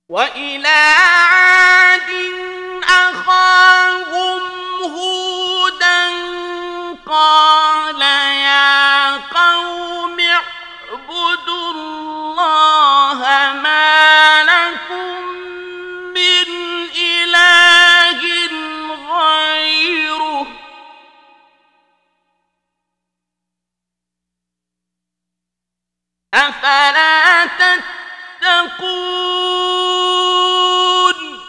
وإلى عاد أخاهم هودا قال يا قوم اعبدوا الله ما لكم من إله غيره أفلا تتقون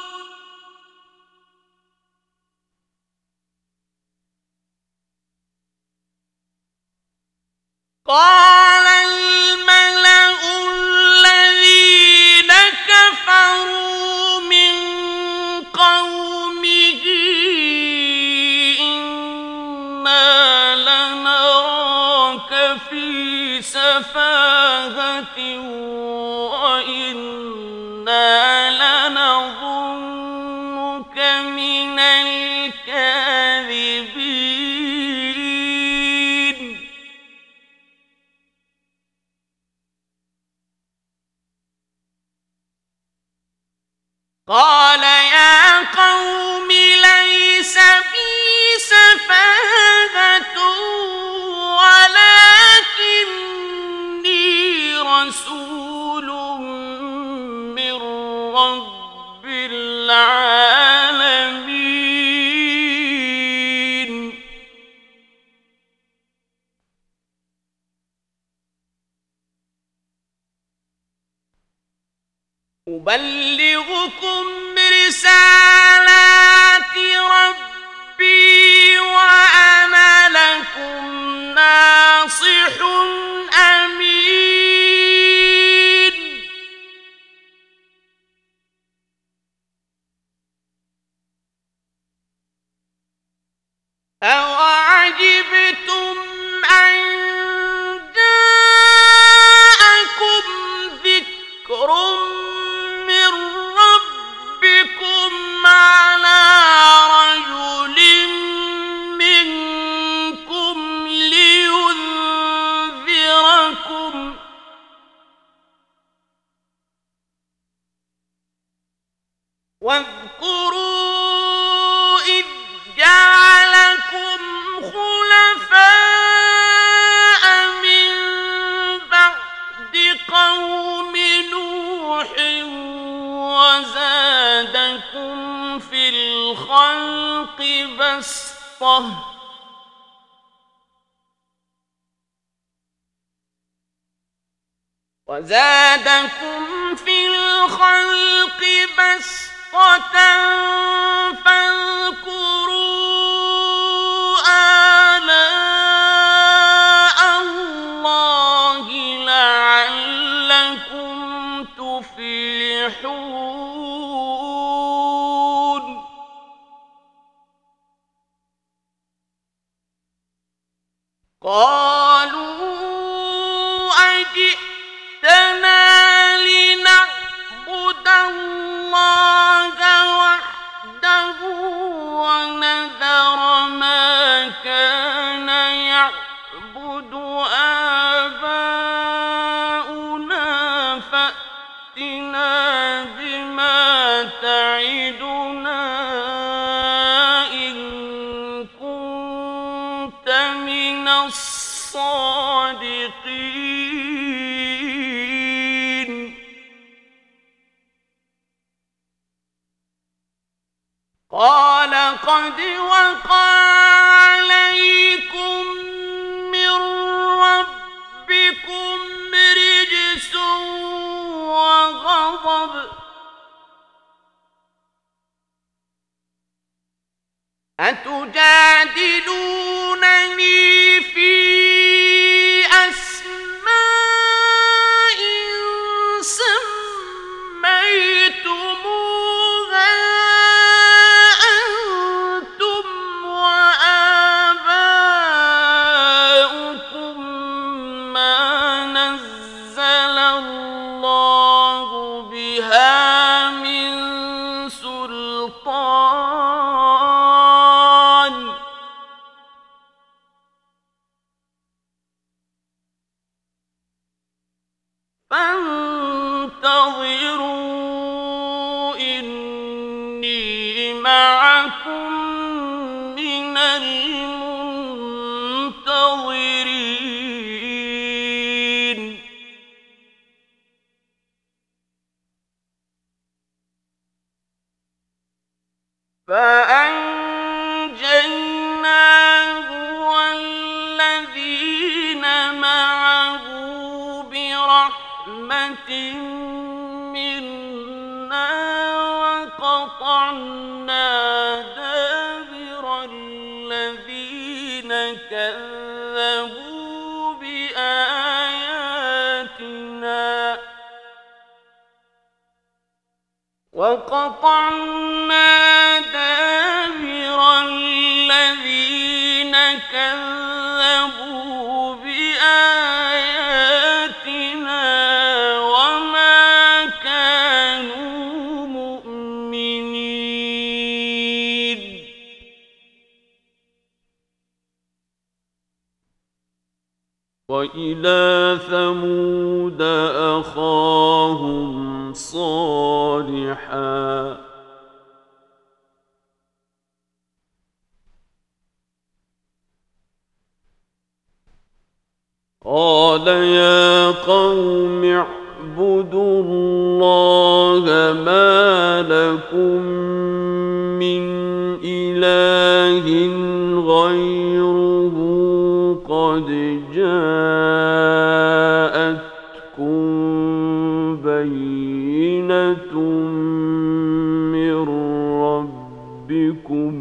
قال الملأ الذين كفروا من قومه إنا لنراك في سفاهة وإنا لنظنك من الكاذبين قال يا قوم ليس بي سفاهة ولكني رسول من رب العالمين أبلغكم رسالات ربي وأنا لكم ناصح أمين أوعجبتم أن جاءكم ذكر من ربكم على رجل منكم لينذركم واذكروا إذ جعلكم خلفاء من بعد قوم نوح وزادكم في الخلق بسطة فاذكروا آلاء الله لعلكم تفلحون قالوا أجئتنا لنعبد الله وحده ونذر ما كان يعبد آباؤنا فأتنا بما تعدنا إن كنت من الصادقين قال قد وقع عليكم من ربكم رجس وغضب أتجادلونني في أسماء سميتموها أنتم وآباؤكم ما نزل الله بها من سلطان إني معكم من المنتظرين فأنجيناه والذين معه برحمة منا وقطعنا دابر الذين كذبوا بآياتنا وما كانوا مؤمنين وإلى ثمود أخاهم صالحا قال يا قوم اعبدوا الله ما لكم من إله غيره قد جاءتكم بينة من ربكم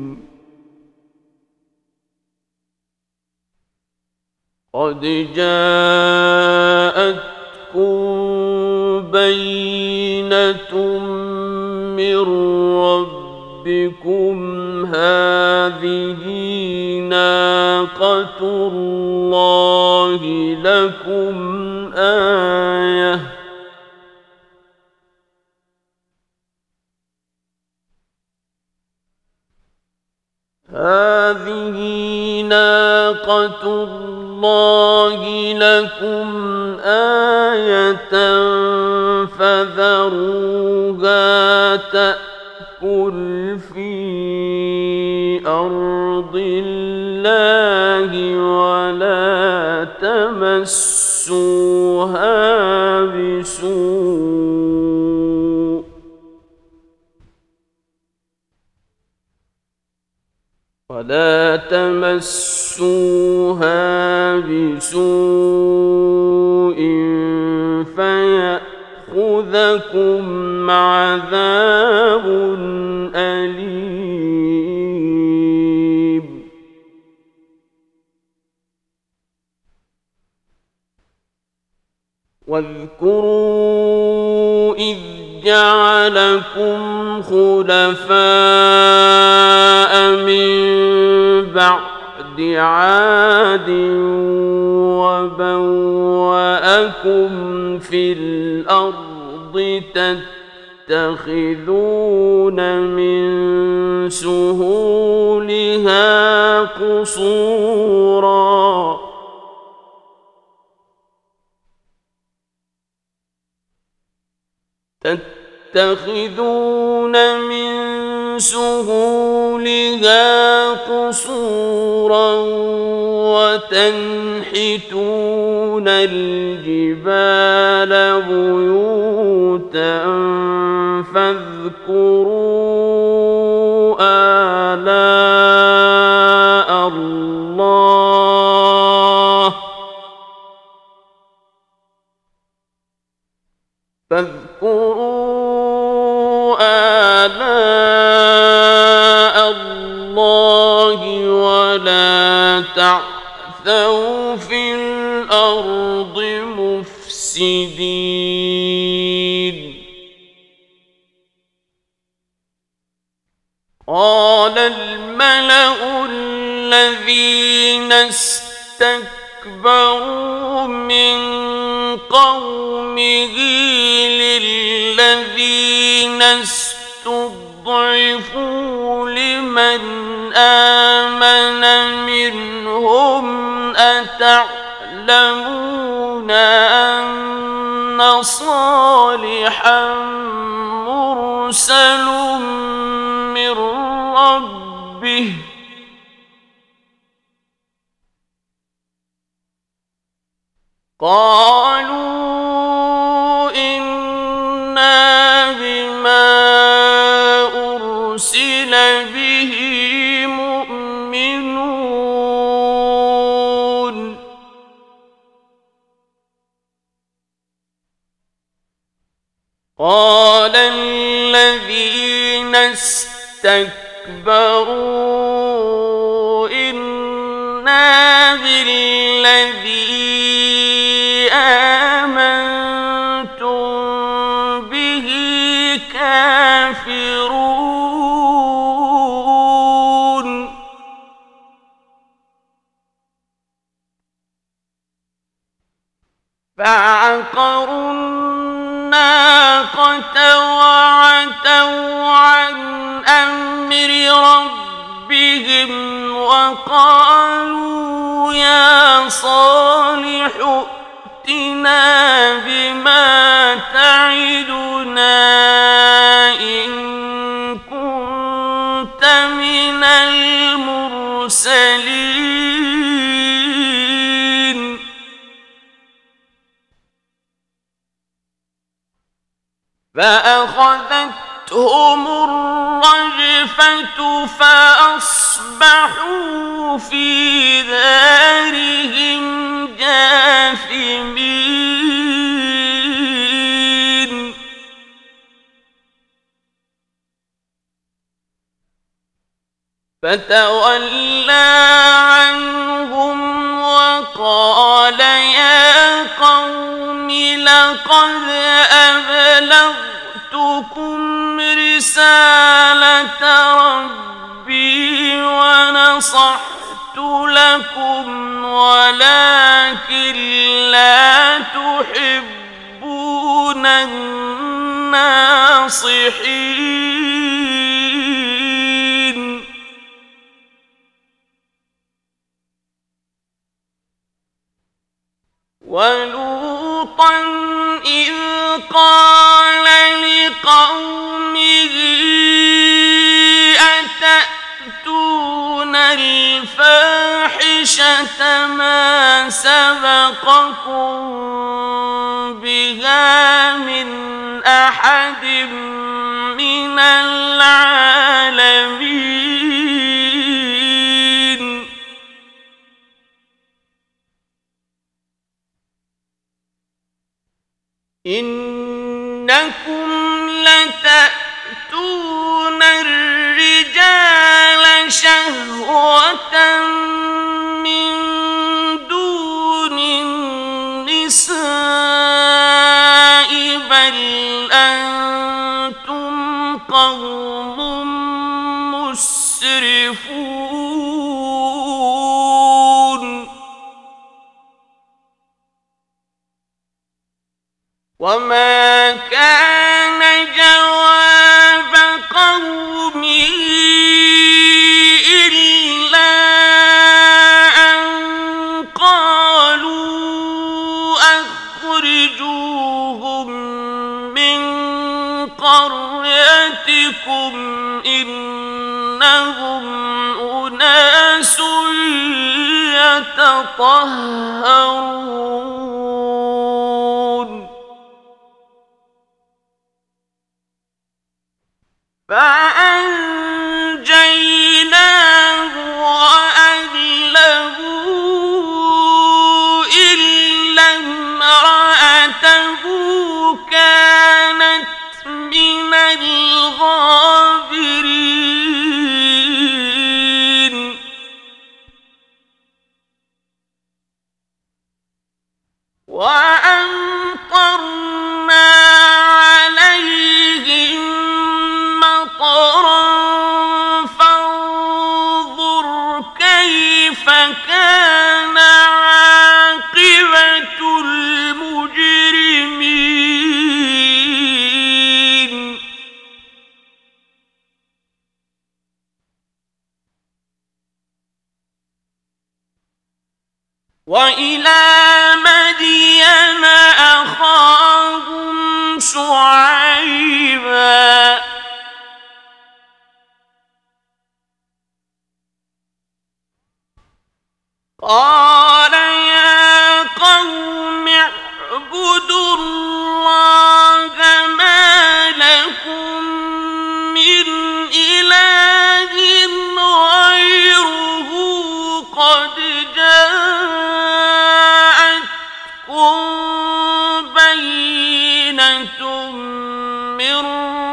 هذه ناقة الله لكم آية فذروها تأكل في أرض الله ولا تمسوها بسوء فيأخذكم عذاب أليم واذكروا إذ جعلكم خلفاء من بعد عاد وبوأكم في الأرض تتخذون من سهولها قصورا وتنحتون الجبال بيوتا فاذكروا آلاء الله ولا تعثوا في الأرض مفسدين قال الملأ الذين استكبروا من قومه للذين استضعفوا لمن آمن منهم أتعلمون أن صالحا مرسل قالوا إنا بما أرسل به مؤمنون قال الذين استكبروا إنا بالذي آمنتم به كافرون فعقروا الناقة وعتوا عن أمر ربهم وقالوا يا صالح ائتنا بما تعدنا إن كنت من المرسلين فأخذتهم الرجفة فأصبحوا في دارهم جاثمين فتولى عنهم وقال يا قوم لقد أبلغتكم رسالة ربي ونصحت لكم ولكن لا تحبون الناصحين ولوطا إذ قال لقومه أتأتون الفاحشة ما سبقكم بها من أحد من العالمين إنكم لتأتون الرجال شهوة من دون النساء بل أنتم قوم مسرفون وما كان جواب قومه إلا أن قالوا أخرجوهم من قريتكم إنهم أناس يتطهرون فأنجيناه وأهله إلا امرأته كانت من الغابرين وأمطرنا عليهم مطرا فانظر كيف كان عاقبة المجرمين وإلى مدين أخاهم شعيبا قال يا قوم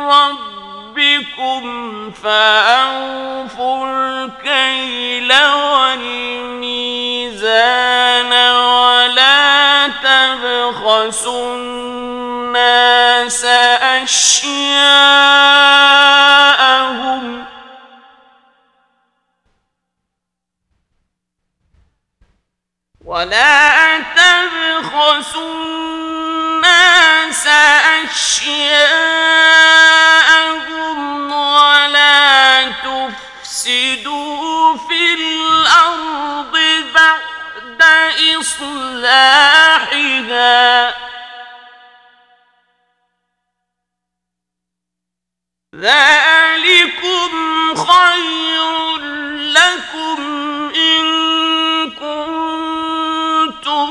ربكم فأوفوا الكيل والميزان ولا تبخسوا الناس أشياءهم ولا تفسدوا في الأرض بعد إصلاحها ذلكم خير لكم إن كنتم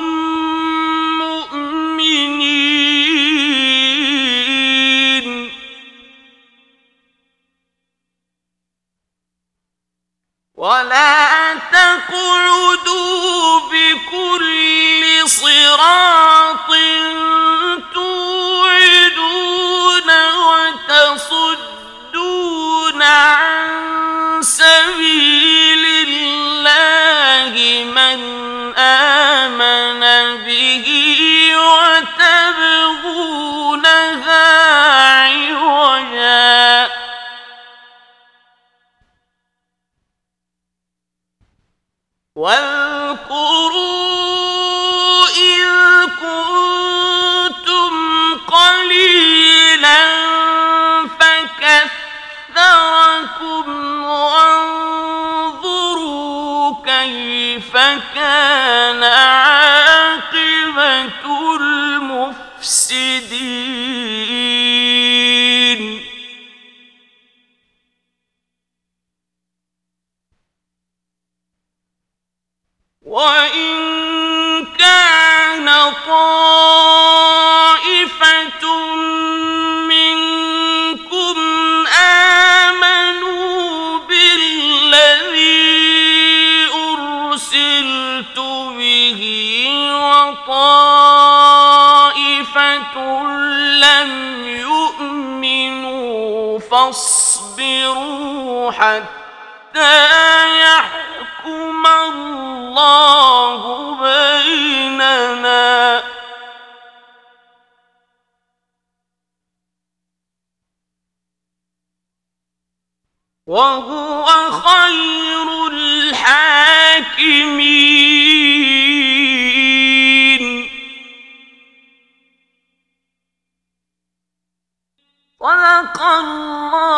مؤمنين ولا تقعدوا بكل صراط توعدون وتصدون عن سبيل الله من آمن به وتبغونها عوجا واذكروا إذ كنتم قليلا فكثركم وانظروا كيف كان عاقبة المفسدين وإن كان طائفة منكم آمنوا بالذي أرسلت به وطائفة لم يؤمنوا فاصبروا حتى يحكم الله بيننا وهو خير الحاكمين صدق الله